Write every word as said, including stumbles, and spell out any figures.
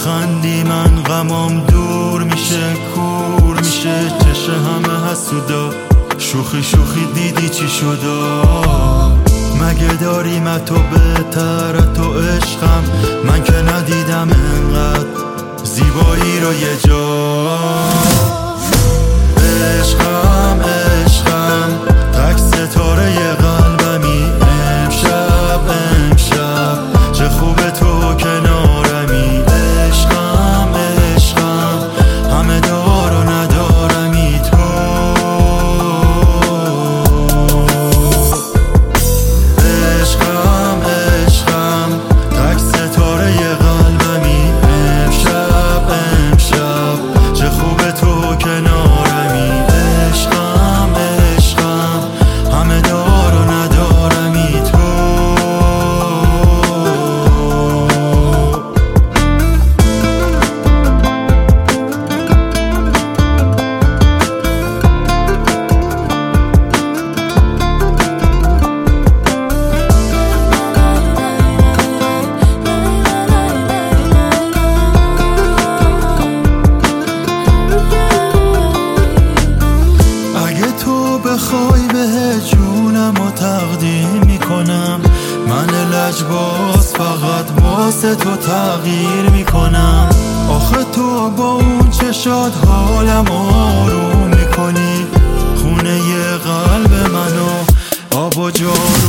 میخندی من غمام دور میشه، کور میشه چشه همه حسودا. شوخی شوخی دیدی چی شدا؟ مگه داریم تو بهتر تو عشقم؟ من که ندیدم انقدر زیبایی رو یه جا. عشقم عشقم تک ستاره قلبمی، امشب امشب چه خوبه تو کنارمی. عشقم عشقم همه دار و ندارمی تو. عشقم عشقم تک ستاره قلبمی، امشب امشب چه خوبه تو کنارمی. عشقم عشقم همه دار و ندارمی تو. بخوای به جونم و تقدیم میکنم، من لجباز فقط واسه تو تغییر میکنم. آخه تو با اون چشات حالم آروم میکنی، خونه ی قلب منو آب و جارو